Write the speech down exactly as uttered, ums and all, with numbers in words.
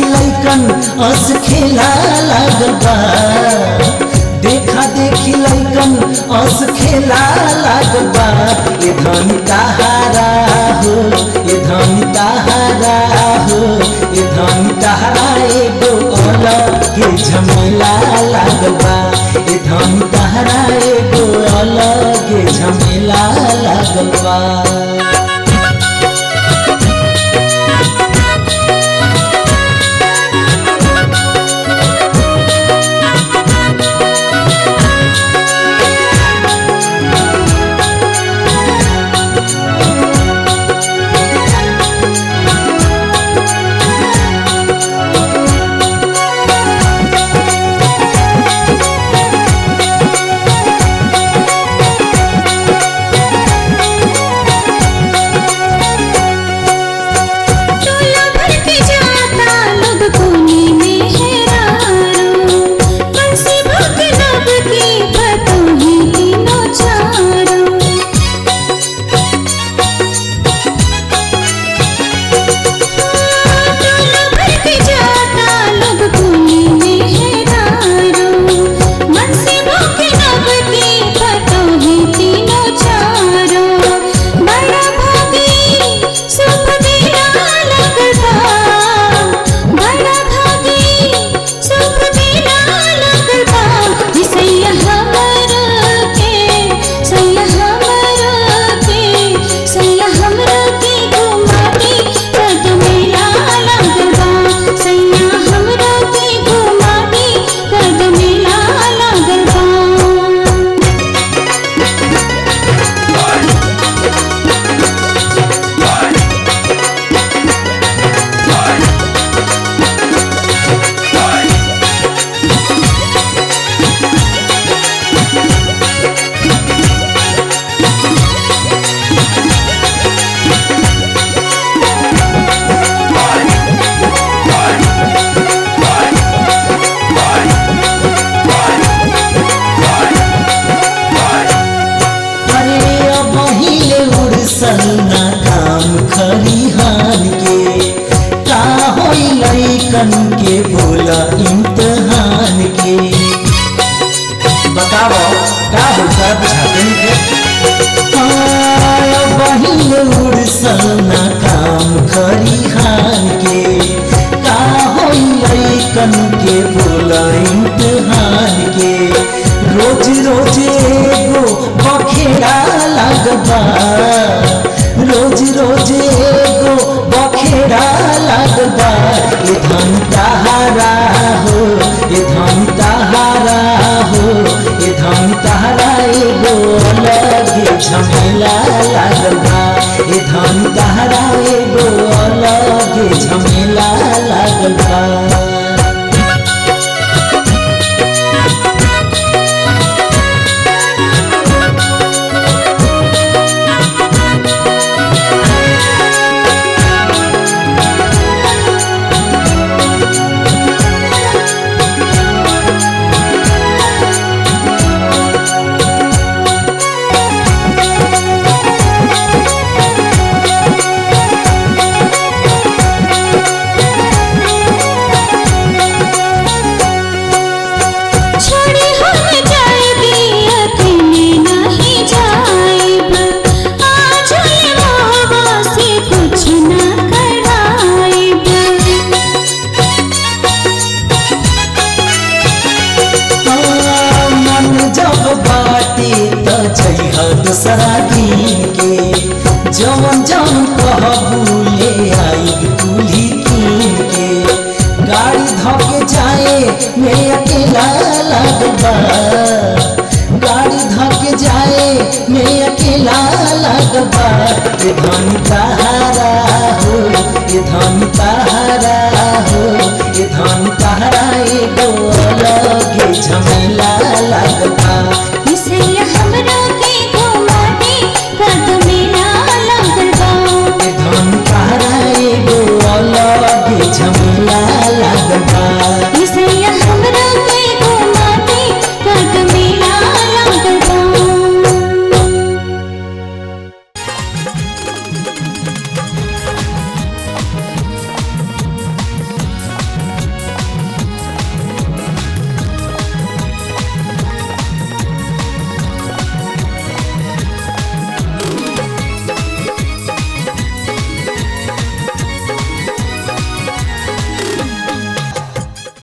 लइकन अस खेला लागल बा, देखा देखी लइकन अस खेला लागल बा। ये धन तहारा हो, ये धन तहारा हो, ये धन तहारा एगो अलग के झमेला लागल बा। ये धन तहारा एगो अलग के झमेला लागल बा। सलना काम खरिहान के का होई लइकन के बोला इम्तिहान के। बताओ का होता बुझाते के बहिन उड़ सलना काम खरिहान के का होई लइकन के बोला इम्तिहान के। रोज रोज एगो बखेड़ा लागबा, रोज रोज एगो बखेड़ा लागबा। ये धन तहारा हो, ये धन तहारा हो, ये धन तहारा एगो अलग झमेला लागबा। ये धन तहारा एगो अलग झमेला लागबा। दूसरा दिन के जवन जवन कहबू ले आई कुली कीन के। गाड़ी धके जाए मैं अकेला लगबा, गाड़ी धके जाए मैं अकेला लगबा। ये धन तहारा हो, ये धन तहारा हो, ये धन तहारा एगो अलग झमेला लगबा। झमेला लागबा।